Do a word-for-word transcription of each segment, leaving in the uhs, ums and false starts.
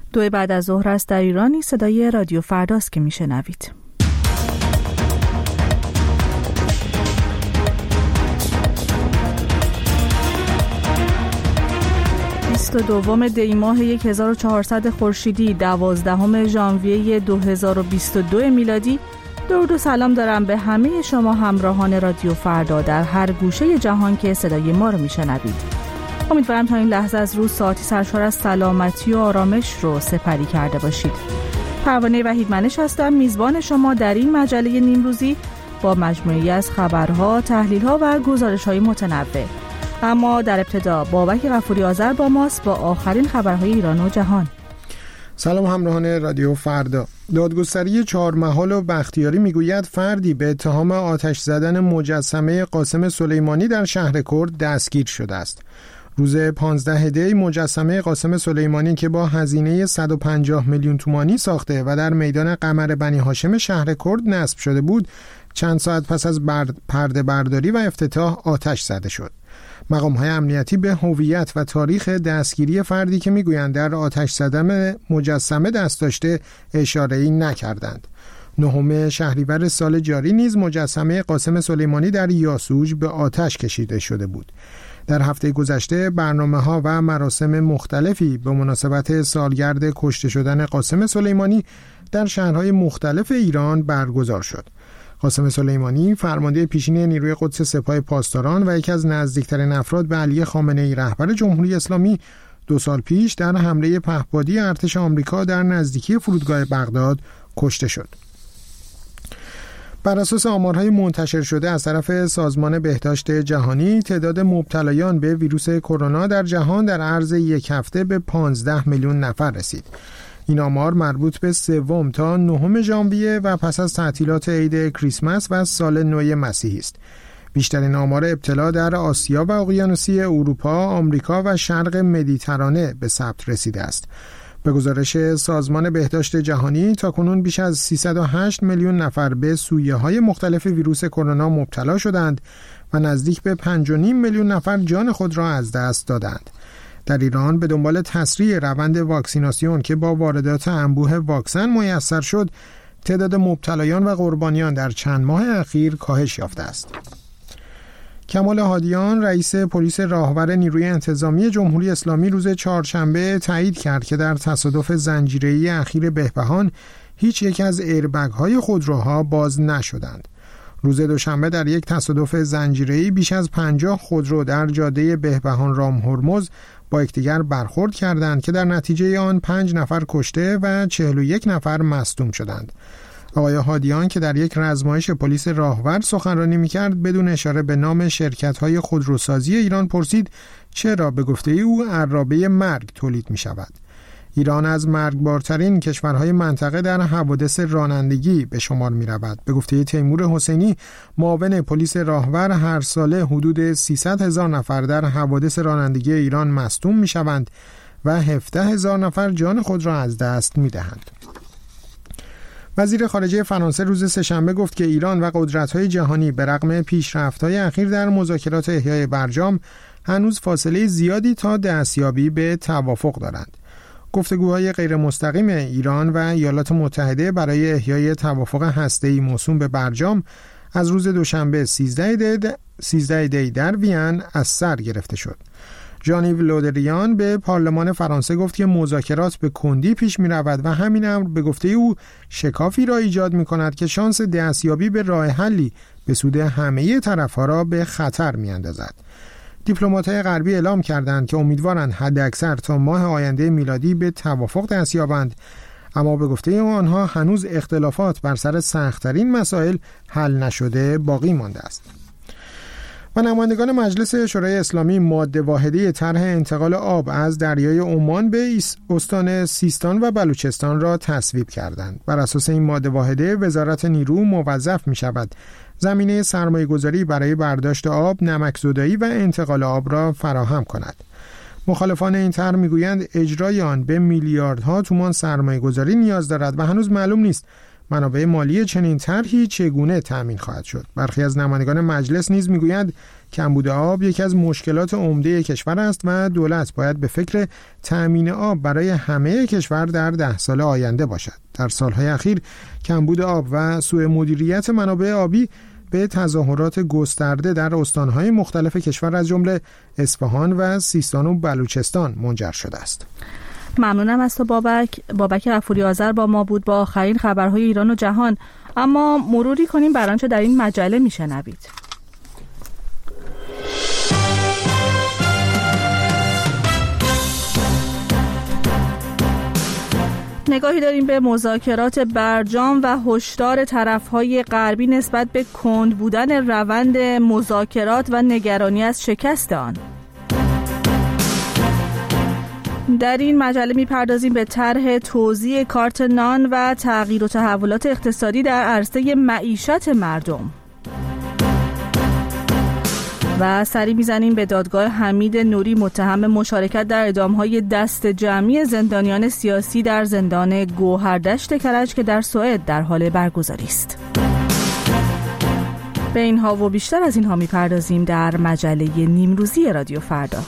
دو بعد از ظهر است در ایرانی. صدای رادیو فرداست که میشنوید. بیست و دوم دی ماه هزار و چهارصد خورشیدی، دوازدهم ژانویه دو هزار و بیست و دو میلادی. درود و سلام دارم به همه شما همراهان رادیو فردا در هر گوشه جهان که صدای ما رو میشنوید. امیدوارم تا این لحظه از روز ساعتی سرشار از سلامتی و آرامش رو سپری کرده باشید. پروانه وحیدمنش هستم، میزبان شما در این مجله نیمروزی با مجموعه‌ای از خبرها، تحلیل‌ها و گزارش‌های متنوع. اما در ابتدا بابک غفوری آذر با ماست با آخرین خبرهای ایران و جهان. سلام همراهان رادیو فردا. دادگستری چهارمحال و بختیاری میگوید فردی به اتهام آتش زدن مجسمه قاسم سلیمانی در شهر کرد دستگیر شده است. روز پانزده دی مجسمه قاسم سلیمانی که با هزینه صد و پنجاه میلیون تومانی ساخته و در میدان قمر بنی هاشم شهر کرد نصب شده بود، چند ساعت پس از برد پرده برداری و افتتاح آتش زده شد. مقام‌های امنیتی به هویت و تاریخ دستگیری فردی که میگویند در آتش زدن مجسمه دست داشته اشاره‌ای نکردند. نهم شهریور سال جاری نیز مجسمه قاسم سلیمانی در یاسوج به آتش کشیده شده بود. در هفته گذشته برنامه‌ها و مراسم مختلفی به مناسبت سالگرد کشته شدن قاسم سلیمانی در شهرهای مختلف ایران برگزار شد. قاسم سلیمانی فرمانده پیشین نیروی قدس سپاه پاسداران و یکی از نزدیکترین افراد به علی خامنه‌ای رهبر جمهوری اسلامی دو سال پیش در حمله پهپادی ارتش آمریکا در نزدیکی فرودگاه بغداد کشته شد. بر اساس آمارهای منتشر شده از طرف سازمان بهداشت جهانی، تعداد مبتلایان به ویروس کرونا در جهان در عرض یک هفته به پانزده میلیون نفر رسید. این آمار مربوط به سوم تا نهم ژانویه و پس از تعطیلات عید کریسمس و سال نو مسیحی است. بیشترین آمار ابتلا در آسیا و اقیانوسیه اروپا، آمریکا و شرق مدیترانه به ثبت رسیده است. به گزارش سازمان بهداشت جهانی تاکنون بیش از سیصد و هشت میلیون نفر به سویه‌های مختلف ویروس کرونا مبتلا شدند و نزدیک به پنج و نیم میلیون نفر جان خود را از دست دادند. در ایران به دنبال تسریع روند واکسیناسیون که با واردات انبوه واکسن میسر شد، تعداد مبتلایان و قربانیان در چند ماه اخیر کاهش یافته است. کمال هادیان رئیس پلیس راهور نیروی انتظامی جمهوری اسلامی روز چهارشنبه تایید کرد که در تصادف زنجیره‌ای اخیر بهبهان هیچ یک از ایربگ‌های خودروها باز نشدند. روز دوشنبه در یک تصادف زنجیره‌ای بیش از پنجاه خودرو در جاده بهبهان رام هرمز با یکدیگر برخورد کردند که در نتیجه آن پنج نفر کشته و چهل و یک نفر مصدوم شدند. آقای هادیان که در یک رزمایش پلیس راهور سخنرانی می‌کرد بدون اشاره به نام شرکت‌های خودروسازی ایران پرسید چرا به گفته او عرابه مرگ تولید می‌شود. ایران از مرگبارترین کشورهای منطقه در حوادث رانندگی به شمار می‌رود. به گفته تیمور حسینی معاون پلیس راهور هر ساله حدود سیصد هزار نفر در حوادث رانندگی ایران مصدوم می‌شوند و هفده هزار نفر جان خود را از دست می‌دهند. وزیر خارجه فرانسه روز سه‌شنبه گفت که ایران و قدرت‌های جهانی به رغم پیشرفت‌های اخیر در مذاکرات احیای برجام هنوز فاصله زیادی تا دستیابی به توافق دارند. گفتگوهای غیر مستقیم ایران و ایالات متحده برای احیای توافق هسته‌ای موسوم به برجام از روز دوشنبه سیزده دی در وین از سر گرفته شد. ژان-ایو لودریان به پارلمان فرانسه گفت که مذاکرات به کندی پیش می رود و همین امر به گفته او شکافی را ایجاد می کند که شانس دستیابی به راه حلی به سود همه طرف‌ها را به خطر می اندازد. دیپلمات‌های غربی اعلام کردند که امیدوارند حداکثر تا ماه آینده میلادی به توافق دست یابند، اما به گفته آنها هنوز اختلافات بر سر سخت‌ترین مسائل حل نشده باقی مانده است. و نمایندگان مجلس شورای اسلامی ماده واحده طرح انتقال آب از دریای عمان به استان سیستان و بلوچستان را تصویب کردند. بر اساس این ماده واحده وزارت نیرو موظف می شود زمینه سرمایه گذاری برای برداشت آب، نمکزدایی و انتقال آب را فراهم کند. مخالفان این طرح میگویند اجرای آن به میلیاردها تومان سرمایه گذاری نیاز دارد و هنوز معلوم نیست منابع مالی چنین طرحی چگونه تأمین خواهد شد. برخی از نمایندگان مجلس نیز میگویند کمبود آب یکی از مشکلات عمده کشور است و دولت باید به فکر تأمین آب برای همه کشور در ده سال آینده باشد. در سالهای اخیر کمبود آب و سوء مدیریت منابع آبی به تظاهرات گسترده در استانهای مختلف کشور از جمله اصفهان و سیستان و بلوچستان منجر شده است. ممنونم از تو بابک. بابک غفوری آذر با ما بود با آخرین خبرهای ایران و جهان. اما مروری کنیم بر آنچه در این مجله میشنوید. نگاهی داریم به مذاکرات برجام و هشدار طرف‌های غربی نسبت به کند بودن روند مذاکرات و نگرانی از شکست آن. در این مجله می‌پردازیم به طرح توزیع کارت نان و تغییر و تحولات اقتصادی در عرصه معیشت مردم. و سری میزنیم به دادگاه حمید نوری متهم مشارکت در اعدام‌های دست جمعی زندانیان سیاسی در زندان گوهردشت کرج که در سوئد در حال برگزاری است. به اینها و بیشتر از اینها میپردازیم در مجله نیمروزی رادیو فردا.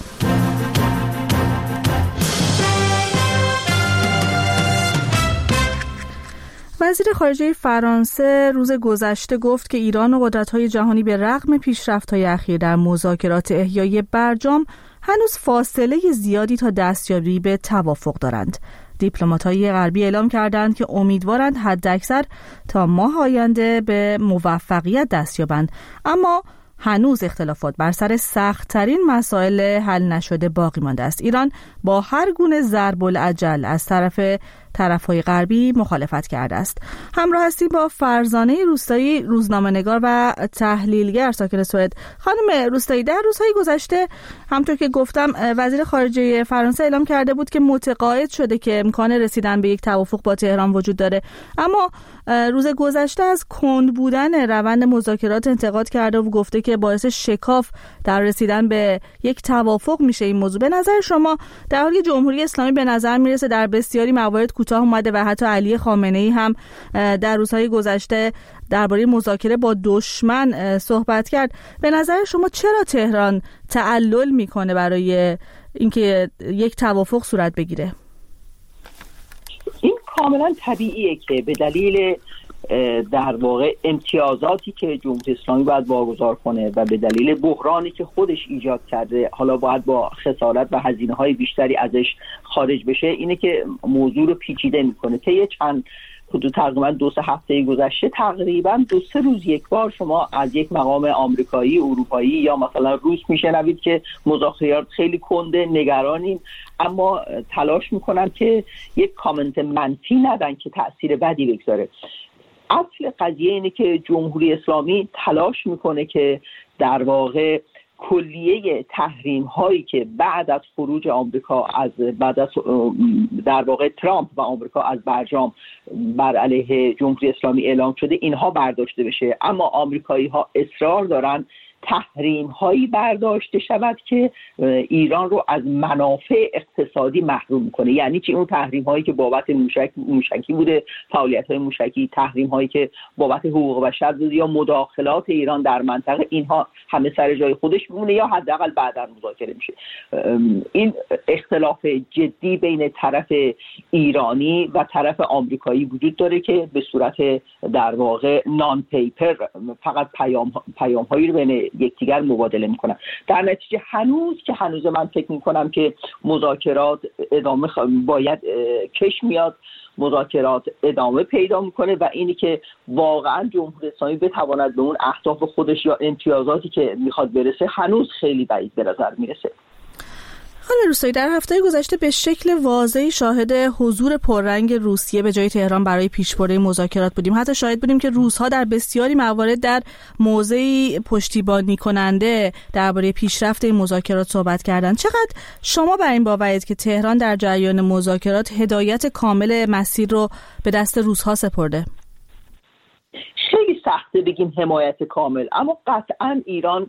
وزیر خارجه فرانسه روز گذشته گفت که ایران و قدرت‌های جهانی به رغم پیشرفت‌های اخیر در مذاکرات احیای برجام هنوز فاصله زیادی تا دستیابی به توافق دارند. دیپلمات‌های غربی اعلام کردند که امیدوارند حداکثر تا ماه آینده به موفقیت دست یابند، اما هنوز اختلافات بر سر سخت‌ترین مسائل حل نشده باقی مانده است. ایران با هر گونه ضرب العجل از طرف طرف‌های غربی مخالفت کرده است. همراه هستیم با فرزانه روستایی، روزنامه‌نگار و تحلیلگر ساکن سوئد. خانم روستایی، در روزهای گذشته همونطور که گفتم وزیر خارجه فرانسه اعلام کرده بود که متقاعد شده که امکان رسیدن به یک توافق با تهران وجود داره، اما روز گذشته از کند بودن روند مذاکرات انتقاد کرده و گفته که باعث شکاف در رسیدن به یک توافق میشه این موضوع. به نظر شما در حالی که جمهوری اسلامی به نظر میرسه در بسیاری موارد کوتاه اومده و حتی علی خامنه‌ای هم در روزهای گذشته درباره مذاکره با دشمن صحبت کرد، به نظر شما چرا تهران تعلل میکنه برای اینکه یک توافق صورت بگیره؟ این کاملا طبیعیه که به دلیل در واقع امتیازاتی که جمهوری اسلامی باید واگذار کنه و به دلیل بحرانی که خودش ایجاد کرده حالا باید با خسارت و هزینه‌های بیشتری ازش خارج بشه، اینه که موضوع رو پیچیده میکنه. طی چند حدود تقریبا دو سه هفته گذشته تقریبا دو سه روز یک بار شما از یک مقام آمریکایی، اروپایی یا مثلا روس میشنوید که مذاکرات خیلی کنده، نگرانیم، اما تلاش میکنن که یک کامنت منفی ندن که تأثیر بدی بگذاره. اصل قضیه اینه که جمهوری اسلامی تلاش میکنه که در واقع کلیه تحریم هایی که بعد از خروج آمریکا از بعد از در واقع ترامپ و آمریکا از برجام بر علیه جمهوری اسلامی اعلام شده اینها برداشته بشه، اما آمریکایی ها اصرار دارن تحریم هایی برداشته شود که ایران رو از منافع اقتصادی محروم کنه. یعنی چی؟ اون تحریم هایی که بابت موشک موشکی بوده، فعالیت های موشکی، تحریم هایی که بابت حقوق بشر بوده یا مداخلات ایران در منطقه، اینها همه سر جای خودش میمونه یا حداقل بعداً مذاکره میشه. این اختلاف جدی بین طرف ایرانی و طرف آمریکایی وجود داره که به صورت در واقع نان پیپر فقط پیام پیام هایی رو بین یکدیگر مبادله میکنن. در نتیجه هنوز که هنوز من فکر میکنم که مذاکرات ادامه باید کش میاد، مذاکرات ادامه پیدا میکنه و اینی که واقعا جمهوری اسلامی بتواند به اون اهداف خودش یا امتیازاتی که میخواد برسه هنوز خیلی بعید به نظر میرسه. خانم روستایی، در هفته گذشته به شکل واضحی شاهد حضور پررنگ روسیه به جای تهران برای پیشبرد مذاکرات بودیم. حتی شاهد بودیم که روس‌ها در بسیاری موارد در موضعی پشتیبانی کننده درباره پیشرفت این مذاکرات صحبت کردند. چقدر شما بر این باورید که تهران در جریان مذاکرات هدایت کامل مسیر رو به دست روس‌ها سپرده؟ خیلی سخته بگیم حمایت کامل، اما قطعاً ایران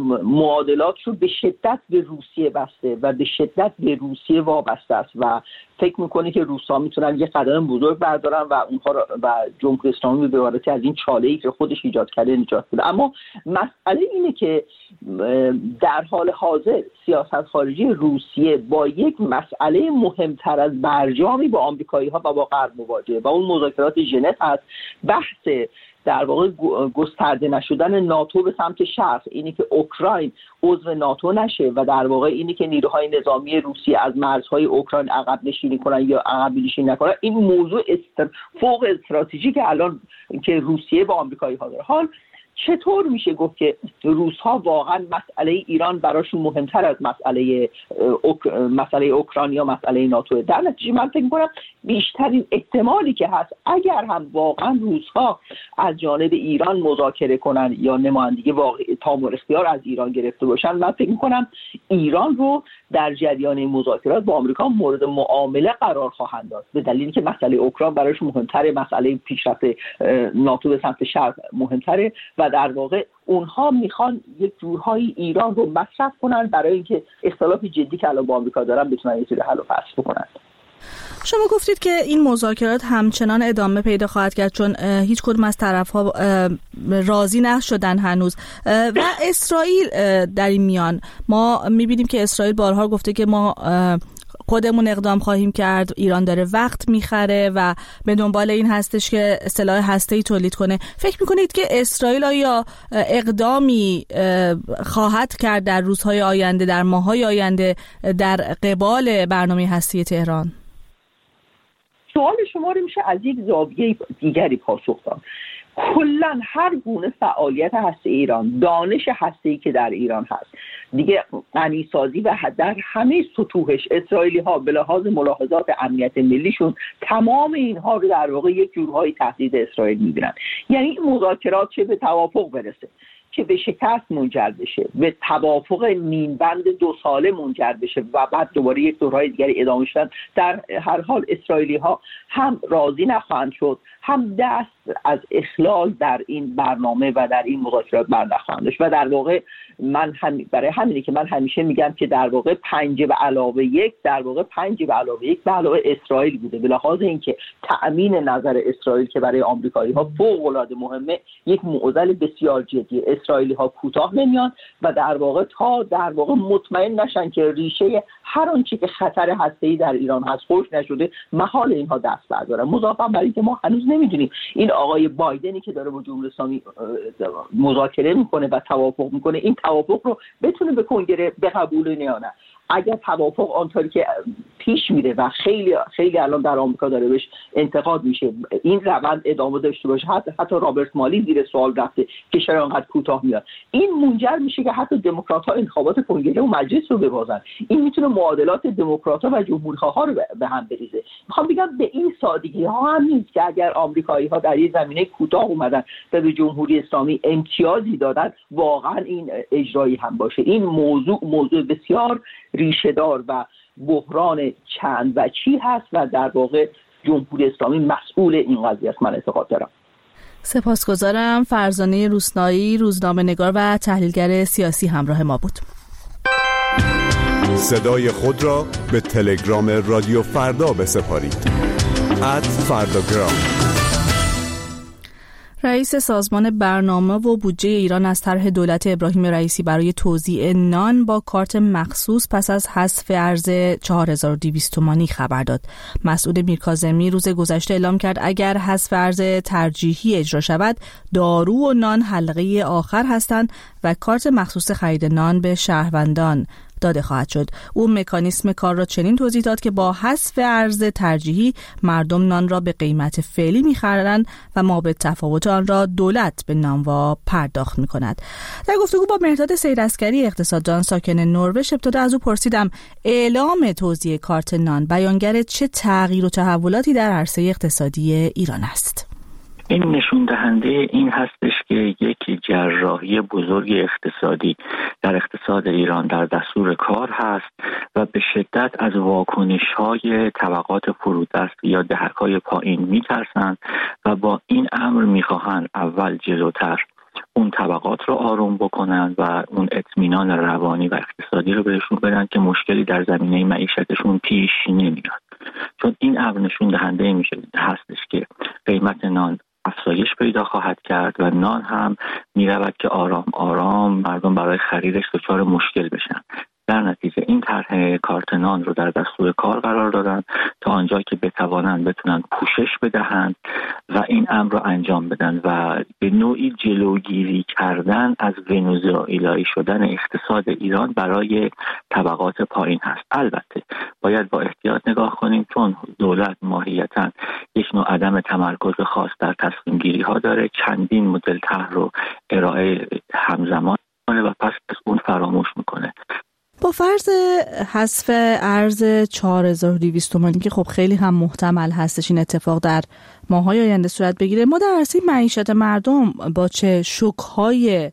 معادلات رو به شدت به روسیه بسته و به شدت به روسیه وابسته است و فکر میکنه که روس‌ها میتونن یه قدم بزرگ بردارن و اونها و جمهوری اسلامی به عبارتی از این چاله‌ای که خودش ایجاد کرده نجات بده. اما مسئله اینه که در حال حاضر سیاست خارجی روسیه با یک مسئله مهمتر از برجامی با آمریکایی‌ها و با غرب مواجهه و اون مذاکرات ژنو هست. بحث در واقع گسترده نشدن ناتو به سمت شرق، اینی که اوکراین عضو ناتو نشه و در واقع اینی که نیروهای نظامی روسیه از مرزهای اوکراین عقب نشینی کنن یا عقب نشینی نکنن، این موضوع استر... فوق استراتژیک الان که روسیه با آمریکایی‌ها داره. حال چطور میشه گفت که روس‌ها واقعا مسئله ایران براشون مهمتر از مسئله اوک... مسئله اوکراین یا مسئله ناتو؟ در نتیجه من فکر می‌کنم بیشترین احتمالی که هست اگر هم واقعا روس‌ها از جانب ایران مذاکره کنن یا نمایندگی واقعی تام اختیار از ایران گرفته باشن، من فکر می‌کنم ایران رو در جریان مذاکرات با آمریکا مورد معامله قرار خواهند داد، به دلیلی که مسئله اوکراین براشون مهمتره، مسئله پیشرفت ناتو به سمت شرق مهمتره و در واقع اونها میخوان یک جورهایی ایران رو مصرف کنن برای اینکه اختلاف جدی که الان با آمریکا دارن بتونن یه جوری حل و فصل بکنن. شما گفتید که این مذاکرات همچنان ادامه پیدا خواهد کرد چون هیچ کدوم از طرف‌ها راضی نشدن هنوز و اسرائیل در این میان ما میبینیم که اسرائیل بارها گفته که ما خودمون اقدام خواهیم کرد، ایران داره وقت میخره و به دنبال این هستش که سلاح هسته‌ای تولید کنه. فکر میکنید که اسرائیل آیا اقدامی خواهد کرد در روزهای آینده، در ماه‌های آینده در قبال برنامه هسته‌ای تهران؟ سوال شما رو میشه از یک زاویه دیگری پاسخ داد. کلا هر گونه فعالیت هسته ایران، دانش هسته‌ای که در ایران هست، دیگه غنیسازی و در همه سطوحش اسرائیلی ها به لحاظ ملاحظات امنیت ملیشون تمام اینها رو در واقع یک جورهای تهدید اسرائیل میبینن. یعنی این مذاکرات چه به توافق برسه، که به شکست منجر بشه، به توافق نیمبند دو ساله منجر بشه و بعد دوباره یک دورهای دیگری ادامه شدن، در هر حال اسرائیلی ها هم راضی نخواهند شد، هم دست از اخلال در این برنامه و در این مذاکرات بر نخواهند داشت. و در واقع من هم برای همینه که من همیشه میگم که در واقع پنج به علاوه یک در واقع پنج به علاوه یک به علاوه اسرائیل بوده، به لحاظ اینکه تأمین نظر اسرائیل که برای آمریکایی ها فوق العاده مهمه، یک معضل بسیار جدی. اسرائیلی ها کوتاه نمیان و در واقع تا در واقع مطمئن نشن که ریشه هر آنچه که خطر هسته‌ای در ایران هست خشک نشده، محال اینها دست بردارن. مضافاً بر اینکه ما هنوز نمیدونیم این آقای بایدنی که داره با جمهوری اسلامی مذاکره میکنه و توافق میکنه، این توافق رو بتونه به کنگره بقبوله یا نه. اگر توافق آنطوری که پیش میره و خیلی خیلی الان در آمریکا داره بهش انتقاد میشه، این روند ادامه داشته باشه، حتی حتی رابرت مالی زیر سوال رفته که چرا انقدر کوتاه میاد، این منجر میشه که حتی دموکرات‌ها انتخابات کنگره و مجلس رو ببازن. این میتونه معادلات دموکرات‌ها و جمهوری‌خواها رو به هم بریزه. میخوام بگم به این سادگی ها هم نیست که اگر آمریکایی‌ها در این زمینه کوتاه اومدن و به جمهوری اسلامی امتیازی دادن واقعا این اجرایی هم باشه. این موضوع موضوع بسیار ریشه‌دار و بحران چند وجهی هست و در واقع جمهوری اسلامی مسئول این قضیه است، من اعتقاد دارم. سپاسگزارم. فرزانه روسنایی، روزنامه‌نگار و تحلیلگر سیاسی همراه ما بود. صدای خود را به تلگرام رادیو فردا بسپارید. ات فرداگرام. رئیس سازمان برنامه و بودجه ایران از طرح دولت ابراهیم رئیسی برای توزیع نان با کارت مخصوص پس از حذف ارز چهار هزار و دویست تومانی خبر داد. مسعود میرکاظمی روز گذشته اعلام کرد اگر حذف ارز ترجیحی اجرا شود، دارو و نان حلقه آخر هستند و کارت مخصوص خرید نان به شهروندان داده خواهد شد. او مکانیسم کار را چنین توضیح داد که با حذف ارز ترجیحی مردم نان را به قیمت فعلی می‌خرند و ما به تفاوت آن را دولت به نانوا پرداخت می‌کند. در گفتگو با مهرداد سیدعسکری اقتصاددان ساکن نروژ ابتدا از او پرسیدم اعلام توزیع کارت نان بیانگر چه تغییر و تحولاتی در عرصه اقتصادی ایران است. این نشون دهنده این هستش که یک جراحی بزرگ اقتصادی در اقتصاد ایران در دستور کار هست و به شدت از واکنش‌های طبقات فرودست یا دهک‌های پایین می‌ترسند و با این امر می‌خواهند اول جلوتر اون طبقات رو آروم بکنن و اون اطمینان روانی و اقتصادی رو بهشون بدن که مشکلی در زمینه معیشتشون پیش نمیاد. چون این امر نشون دهنده میشه هستش که قیمت نان افزایش پیدا خواهد کرد و نان هم میرود که آرام آرام مردم برای خریدش دچار مشکل بشن. در نتیجه این طرح کارت نان رو در دستور کار قرار دادن تا آنجا که بتوانند بتونن پوشش بدهند و این امر رو انجام بدن و به نوعی جلوگیری کردن از ونزوئلایی شدن اقتصاد ایران برای طبقات پایین هست. البته باید با احتیاط نگاه کنیم، چون دولت ماهیتاً یک نوع عدم تمرکز خاص در تصمیم گیری ها داره، چندین مدل طرح رو ارائه همزمان کنه و پس از اون فراموش میکنه. با فرض حذف ارز چهار هزار و دویست تومانی که خب خیلی هم محتمل هستش این اتفاق در ماه‌های آینده صورت بگیره، ما در عرصه معیشت مردم با چه شوک‌های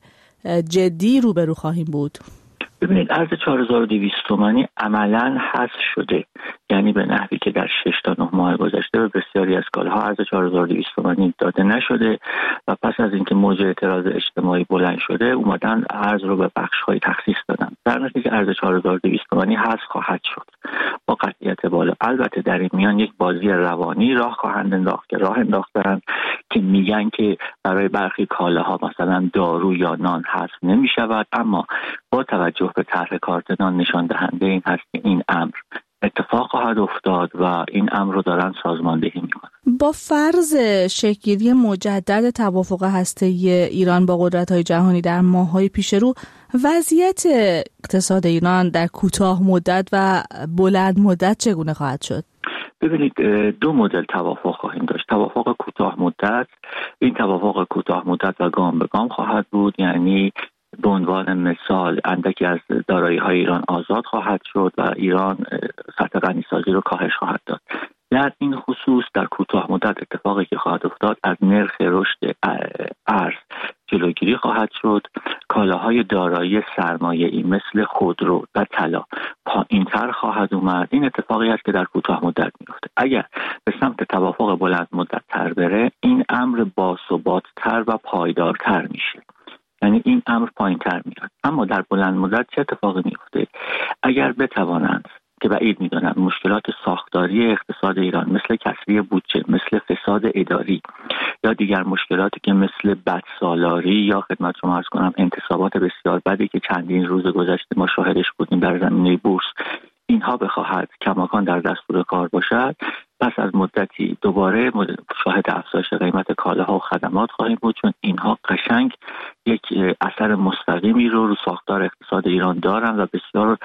جدی روبرو خواهیم بود؟ ببینید ارز چهار هزار و دویست تومانی عملاً حذف شده، یعنی به نحوی که در شش تا نه ماه گذشته به بسیاری از کالاها ارز چهار هزار و دویست تومانی داده نشده و پس از اینکه موج اعتراض اجتماعی بلند شده اومدن ارز رو به بخش‌های تخصیص دادن. در نتیجه ارز چهار هزار و دویست تومانی حذف خواهد شد با قطعیت بالا. البته در این میان یک بازی روانی راه خواهند انداخت که راه انداختن که میگن که برای برخی کالاها مثلا دارو یا نان حذف نمی‌شود، اما با توجه به طرح کارت نان نشان دهنده این هست که این امر اتفاق خواهد افتاد و این امر رو دارن سازماندهی میکنن. با فرض شکل‌گیری مجدد توافق هسته‌ای ایران با قدرت‌های جهانی در ماه‌های پیش رو، وضعیت اقتصاد ایران در کوتاه مدت و بلند مدت چگونه خواهد شد؟ ببینید دو مدل توافق خواهیم داشت. توافق کوتاه مدت، این توافق کوتاه مدت و گام به گام خواهد بود، یعنی به عنوان مثال اندکی از دارایی‌های ایران آزاد خواهد شد و ایران سطح غنی‌سازی رو کاهش خواهد داد. در این خصوص در کوتاه مدت اتفاقی که خواهد افتاد از نرخ رشد ارز جلوگیری خواهد شد. کالاهای دارایی سرمایه‌ای مثل خودرو و طلا پایین‌تر خواهد اومد. این اتفاقی است که در کوتاه مدت میفته. اگر به سمت توافق بلند مدت تر بره، این امر باثبات‌تر و پایدارتر میشه، یعنی این امر پایین‌تر میاد. اما در بلند مدت چه اتفاقی میفته؟ اگر بتوانند که بعید میدونم مشکلات ساختاری اقتصاد ایران مثل کسری بودجه، مثل فساد اداری یا دیگر مشکلاتی که مثل بدسالاری یا خدمت شما عرض کنم انتصابات بسیار بدی که چندین روز گذشته ما شاهدش بودیم در زمینه بورس، اینها بخواهد کماکان در دستور کار باشد، پس از مدتی دوباره شاهد افزایش قیمت کالاها و خدمات خواهیم بود، چون اینها قشنگ یک اثر مستقیمی رو رو ساختار اقتصاد ایران دارن و بسیار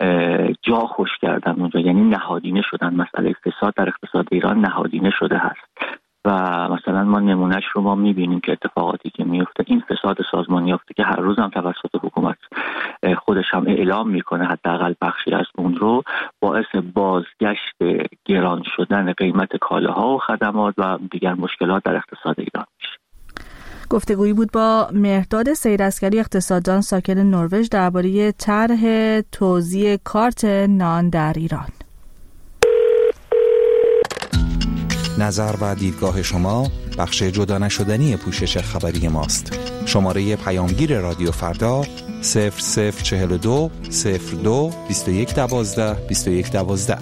جا خوش کردن اونجا، یعنی نهادینه شدن. مسئله فساد در اقتصاد ایران نهادینه شده هست و مثلا ما نمونهش رو ما میبینیم که اتفاقاتی که میفته، این فساد سازمانی یافته که هر روز هم توسط حکومت خودش هم اعلام میکنه حداقل بخشی از اون رو، باعث بازگشت گران شدن قیمت کالاها و خدمات و دیگر مشکلات در اقتصاد ایران میشه. گفتگویی بود با مهرداد سیدعسگری، اقتصاددان ساکن نروژ، درباره طرح توزیع کارت نان در ایران. نظر و دیدگاه شما بخش جدا نشدنی پوشش خبری ماست. شماره پیامگیر رادیو فردا صفر صفر چهل و دو صفر دو بیست و یک دوازده بیست و یک دوازده.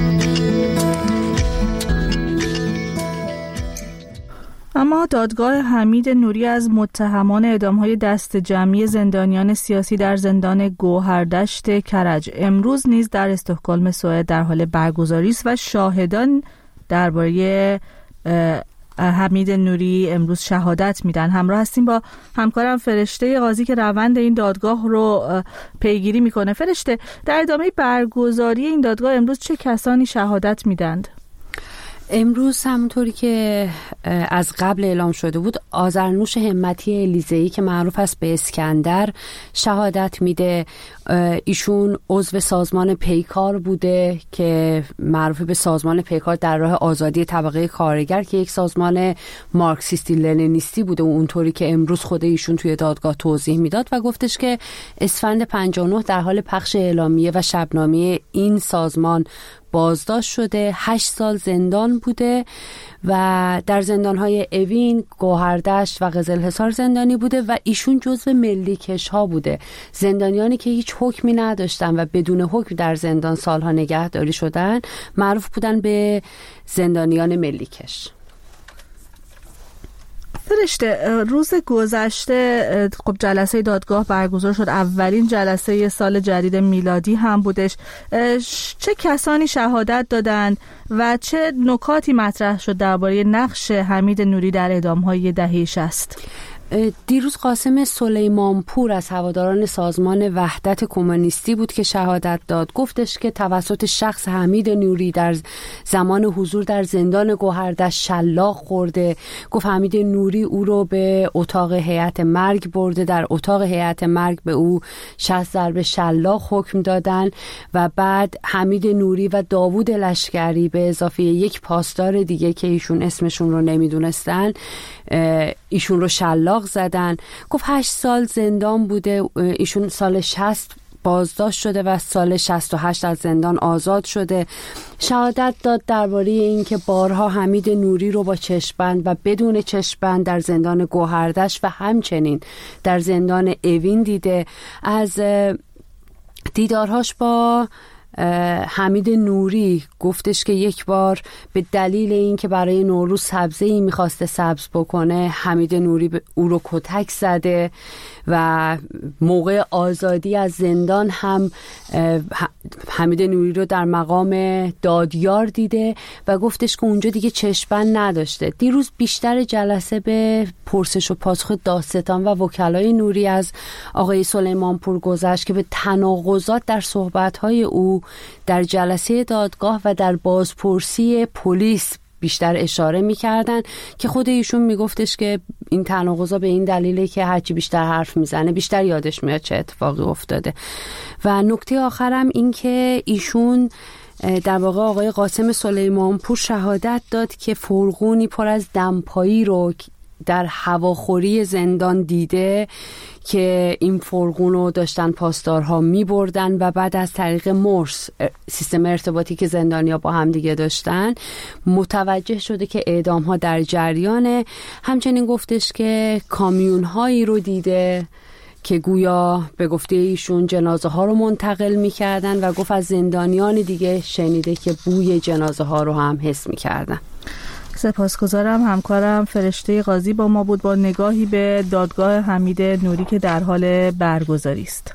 اما دادگاه حمید نوری از متهمان اعدام‌های دست جمعی زندانیان سیاسی در زندان گوهردشت کرج امروز نیز در استکهلم سوئد در حال برگزاری است و شاهدان درباره حمید نوری امروز شهادت میدن. همراه هستیم با همکارم فرشته قاضی که روند این دادگاه رو پیگیری میکنه. فرشته، در ادامه برگزاری این دادگاه امروز چه کسانی شهادت میدند؟ امروز همونطوری که از قبل اعلام شده بود، آذرنوش همتی الیزه‌ای که معروف است به اسکندر شهادت میده. ایشون عضو سازمان پیکار بوده که معروف به سازمان پیکار در راه آزادی طبقه کارگر که یک سازمان مارکسیستی لنینیستی بوده و اونطوری که امروز خود ایشون توی دادگاه توضیح میداد و گفتش که اسفند پنجاه و نه در حال پخش اعلامیه و شبنامه این سازمان بازداشت شده، هشت سال زندان بوده و در زندان‌های اوین، گوهردشت و قزلحصار زندانی بوده و ایشون جزو ملیکش ها بوده، زندانیانی که هیچ حکمی نداشتن و بدون حکم در زندان سالها نگهداری شدن معروف بودن به زندانیان ملیکش. فرشته، روز گذشته خب جلسه دادگاه برگزار شد، اولین جلسه سال جدید میلادی هم بودش. چه کسانی شهادت دادند و چه نکاتی مطرح شد درباره نقش حمید نوری در اعدام‌های دهه شصت؟ دیروز قاسم سلیمانپور از هواداران سازمان وحدت کمونیستی بود که شهادت داد. گفتش که توسط شخص حمید نوری در زمان حضور در زندان گوهردشت شلاق خورده. گفت حمید نوری او رو به اتاق هیئت مرگ برده، در اتاق هیئت مرگ به او شصت ضربه شلاق حکم دادن و بعد حمید نوری و داوود لشکری به اضافه یک پاسدار دیگه که ایشون اسمشون رو نمیدونستن ایشون رو شلاق زدن. گفت هشت سال زندان بوده، ایشون سال شصت بازداشت شده و سال شصت و هشت از زندان آزاد شده. شهادت داد درباره این که بارها حمید نوری رو با چشم‌بند و بدون چشم‌بند در زندان گوهردشت و همچنین در زندان اوین دیده. از دیدارهاش با حمید نوری گفتش که یک بار به دلیل این که برای نوروز سبزه‌ای میخواسته سبز بکنه، حمید نوری او رو کتک زده و موقع آزادی از زندان هم حمید نوری رو در مقام دادیار دیده و گفتش که اونجا دیگه چشم‌بند نداشته. دیروز بیشتر جلسه به پرسش و پاسخ دادستان و وکلای نوری از آقای سلیمانپور گذشت که به تناقضات در صحبت‌های او در جلسه دادگاه و در بازپرسی پلیس بیشتر اشاره می‌کردن که خود ایشون میگفتش که این تناقضا به این دلیله که هرچی بیشتر حرف میزنه بیشتر یادش میاد چه اتفاقی افتاده. و نکته آخرم این که ایشون در واقع آقای قاسم سلیمانپور شهادت داد که فرغونی پر از دمپایی رو در هواخوری زندان دیده که این فرغون رو داشتن پاسدارها می بردن و بعد از طریق مورس، سیستم ارتباطی که زندانیا با هم دیگه داشتن، متوجه شده که اعدام ها در جریانه. همچنین گفتش که کامیون هایی رو دیده که گویا به گفته ایشون جنازه ها رو منتقل می کردن و گفت از زندانیان دیگه شنیده که بوی جنازه ها رو هم حس می کردن. سپاسگزارم. همکارم فرشته قاضی با ما بود با نگاهی به دادگاه حمید نوری که در حال برگزاری است.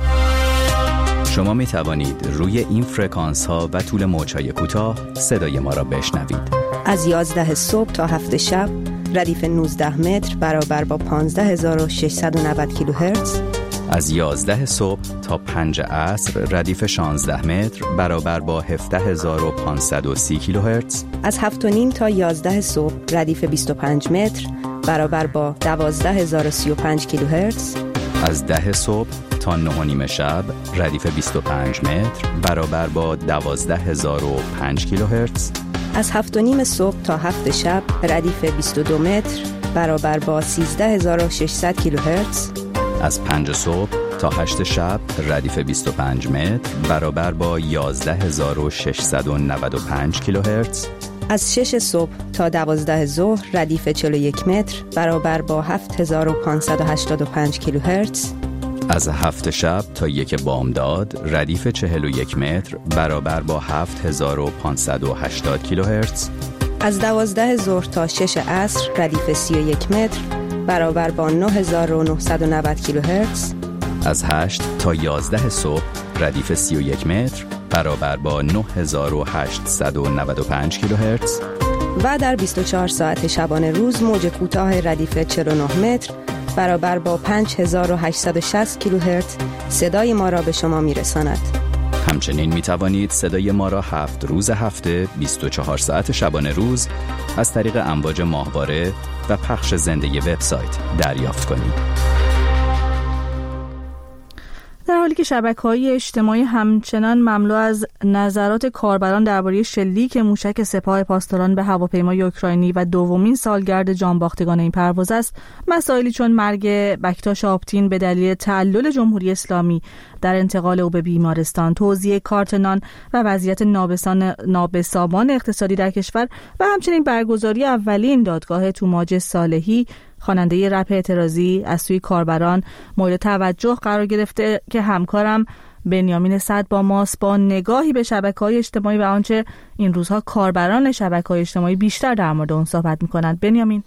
شما می توانید روی این فرکانس ها و طول موج‌های کوتاه صدای ما را بشنوید. از یازده صبح تا هفت شب ردیف نوزده متر برابر با پانزده هزار و ششصد و نود کیلوهرتز. از یازده صبح تا پنج عصر ردیف شانزده متر برابر با هفده هزار و پانصد و سی کیلوهرتز. از هفت و نیم تا یازده صبح ردیف بیست و پنج متر برابر با دوازده هزار و سی و پنج کیلوهرتز. از ده صبح تا نه و نیم شب ردیف بیست و پنج متر برابر با دوازده هزار و پنج کیلوهرتز. از هفت و نیم صبح تا هفت شب ردیف بیست و دو متر برابر با سیزده هزار و ششصد کیلوهرتز. از پنج صبح تا هشت شب ردیف بیست و پنج متر برابر با یازده هزار و ششصد و نود و پنج کیلوهرتز. از شش صبح تا دوازده ظهر ردیف چهل و یک متر برابر با هفت هزار و پانصد و هشتاد و پنج کیلوهرتز. از هفت شب تا یک بامداد ردیف چهل و یک متر برابر با هفت هزار و پانصد و هشتاد کیلوهرتز. از دوازده ظهر تا شش عصر ردیف سی و یک متر برابر با نه هزار و نهصد و نود کیلوهرتز. از هشت تا یازده صبح ردیف سی و یک متر برابر با نه هزار و هشتصد و نود و پنج کیلوهرتز. و در بیست و چهار ساعت شبانه روز موج کوتاه ردیف چهل و نه متر برابر با پنج هزار و هشتصد و شصت کیلوهرتز صدای ما را به شما میرساند. همچنین می توانید صدای ما را هفت روز هفته بیست و چهار ساعت شبانه روز از طریق امواج ماهواره و پخش زنده وبسایت دریافت کنید. در حالی حالی که شبکه‌های اجتماعی همچنان مملو از نظرات کاربران درباره شلیک موشک سپاه پاسداران به هواپیمای اوکراینی و دومین سالگرد جانباختگان این پرواز است، مسائلی چون مرگ بکتاش آپتین به دلیل تعلل جمهوری اسلامی در انتقال او به بیمارستان، توزیع کارت نان و وضعیت نابسان نابسامان اقتصادی در کشور و همچنین برگزاری اولین دادگاه توماج صالحی، خواننده رپ اعتراضی، از سوی کاربران مورد توجه قرار گرفته که همکارم بنیامین صد با ماست با نگاهی به شبکه‌های اجتماعی و آنچه این روزها کاربران شبکه‌های اجتماعی بیشتر در مورد اون صحبت می‌کنند. بنیامین،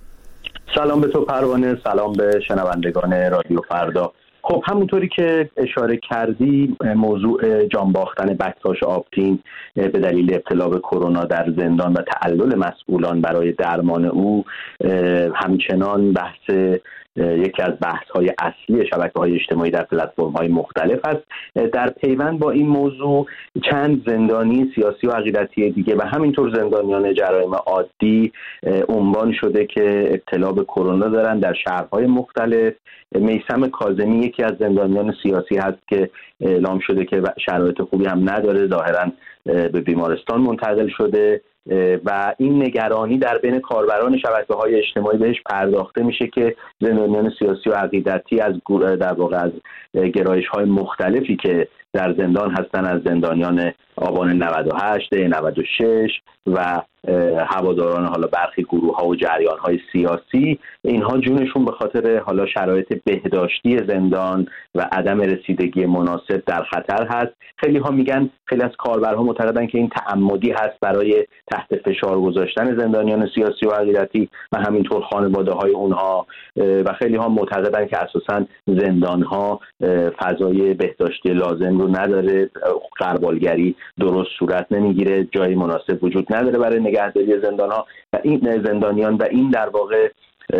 سلام به تو پروانه، سلام به شنوندگان رادیو فردا. خب همونطوری که اشاره کردی، موضوع جانباختن بکتاش آپتین به دلیل ابتلا به کرونا در زندان و تعلل مسئولان برای درمان او همچنان بحث یکی از بحث‌های اصلی شبکه‌های اجتماعی در پلتفرم‌های مختلف است. در پیوند با این موضوع چند زندانی سیاسی و عقیدتی دیگه و همینطور زندانیان جرایم عادی عنوان شده که ابتلا به کرونا دارن در شهرهای مختلف. میثم کاظمی یکی از زندانیان سیاسی هست که اعلام شده که شرایط خوبی هم نداره، ظاهراً به بیمارستان منتقل شده و این نگرانی در بین کاربران شبکه‌های اجتماعی بهش پرداخته میشه که زندانیان سیاسی و عقیدتی از در واقع از گرایش‌های مختلفی که در زندان هستن، از زندانیان آبان نود و هشت، نود و شش و هواداران حالا برخی گروه‌ها و جریان‌های سیاسی، اینها جونشون به خاطر حالا شرایط بهداشتی زندان و عدم رسیدگی مناسب در خطر هست. خیلی ها میگن، خیلی از کاربرها معتقدن که این تعمدی هست برای تحت فشار گذاشتن زندانیان سیاسی و عقیدتی و همینطور خانواده‌های اونها، و خیلی ها معتقدن که اساساً زندان‌ها فضای بهداشتی لازم رو نداره، غربالگری درست صورت نمیگیره، جای مناسب وجود نداره برای نگهداری زندان‌ها و این زندانیان و این در واقع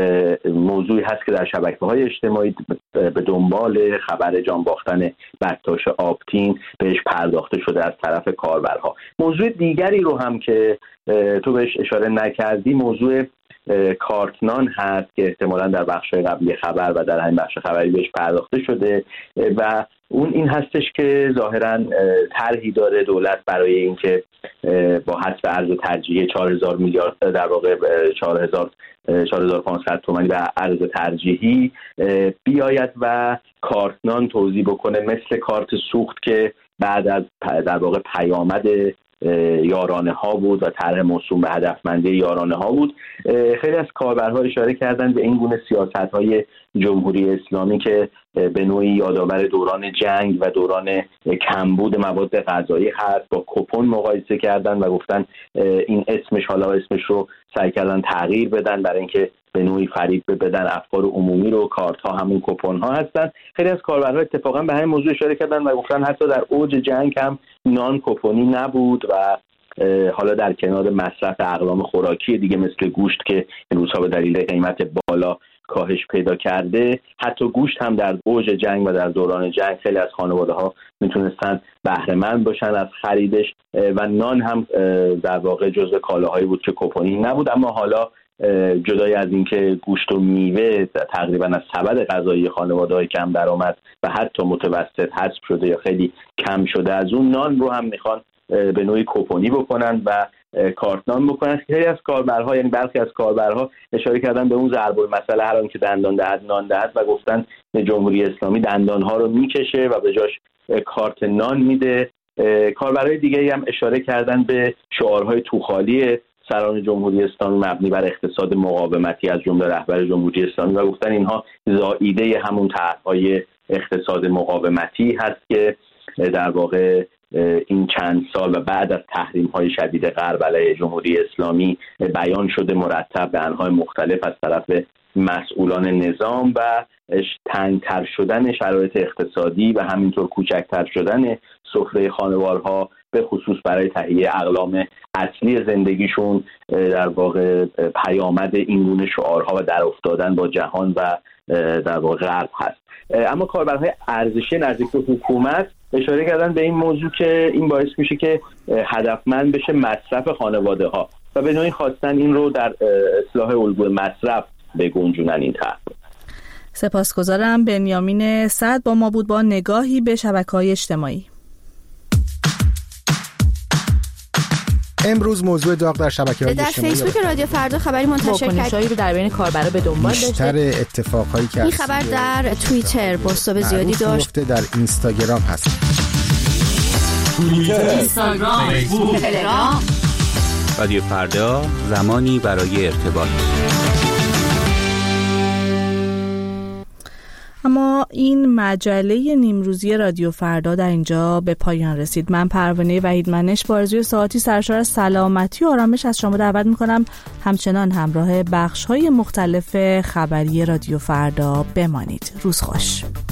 موضوعی هست که در شبکه‌های اجتماعی به دنبال خبر جانباختن بکتاش آپتین بهش پرداخته شده از طرف کاربرها. موضوع دیگری رو هم که تو بهش اشاره نکردی، موضوع کارتنان هست که احتمالاً در بخش‌های قبلی خبر و در همین بخش خبری بهش پرداخته شده و اون این هستش که ظاهراً طرحی داره دولت برای اینکه با حذف ارز ترجیحی چهار هزار میلیارد در واقع چهار هزار چهار هزار و پانصد تومانی به ارز ترجیحی بیاید و کارتنان توزیع بکنه، مثل کارت سوخت که بعد از در واقع پیامد یارانه ها بود و طرح موسوم به هدفمندی یارانه ها بود. خیلی از کاربرها اشاره کردن به این گونه سیاست های جمهوری اسلامی که به نوعی یادآور دوران جنگ و دوران کمبود مواد غذایی هست، با کوپن مقایسه کردن و گفتن این اسمش، حالا اسمش رو سعی کردن تغییر بدن برای اینکه به نوعی فریب بدن افکار عمومی رو. کارت ها همون کوپن ها هستن. خیلی از کاربرها اتفاقا به همین موضوع اشاره کردن و گفتن حتی در اوج جنگ هم نان کوپنی نبود و حالا در کنار مصرف اقلام خوراکی دیگه مثل گوشت که این روزها به دلیل قیمت بالا کاهش پیدا کرده، حتی گوشت هم در اوج جنگ و در دوران جنگ خیلی از خانواده‌ها میتونستن بهره مند باشن از خریدش و نان هم در واقع جزو کالاهایی بود که کوپنی نبود. اما حالا جدای از اینکه گوشت و میوه تقریبا از سبد غذایی خانواده‌های کم درآمد و حتی متوسط حذف شده یا خیلی کم شده، از اون نان رو هم میخوان به نوعی کوپنی بکنن و کارتنان بکنن. خیلی از کاربرها، یعنی برخی از کاربرها اشاره کردن به اون ضرب المثل هر آن که دندان دهد نان دهد و گفتن جمهوری اسلامی دندانها رو میکشه و به جاش کارت نان میده. کاربرهای دیگه هم اشاره کردن به شعارهای توخالی سران جمهوری اسلامی مبنی بر اقتصاد مقاومتی از جمله رهبر جمهوری اسلامی و گفتن اینها زائیده همون طرح‌های اقتصاد مقاومتی هست که در واقع این چند سال و بعد از تحریم‌های شدید غرب علیه جمهوری اسلامی بیان شده مرتب به انواع مختلف از طرف مسئولان نظام و تنگ‌تر شدن شرایط اقتصادی و همینطور کوچکتر شدن سفره خانوارها به خصوص برای تهیه اقلام اصلی زندگیشون در واقع پیامد این گونه شعارها و در افتادن با جهان و در واقع غرب هست. اما کاربرهای ارزشی نزدیک به حکومت اشاره کردن به این موضوع که این باعث میشه که هدفمند بشه مصرف خانواده ها و به نوعی خواستن این رو در اصلاح الگوی مصرف بگنجونن این طرح. سپاسگزارم. بنیامین سعد با ما بود با نگاهی به شبکه‌های اجتماعی. امروز موضوع داغ در شبکه‌های اجتماعی در فیسبوک رادیو فردا خبری منتشر کرد رو در بین کاربرا به دنبال داشته. بیشتر اتفاقایی که این خبر در توییتر بازتاب زیادی داشت. در اینستاگرام هست. توییتر، اینستاگرام، فیسبوک، تلگرام. رادیو فردا، زمانی برای ارتباط. اما این مجله نیمروزی رادیو فردا در اینجا به پایان رسید. من پروانه وحیدمنش با آرزوی ساعتی سرشار از سلامتی و آرامش از شما دعوت میکنم همچنان همراه بخش‌های مختلف خبری رادیو فردا بمانید. روز خوش.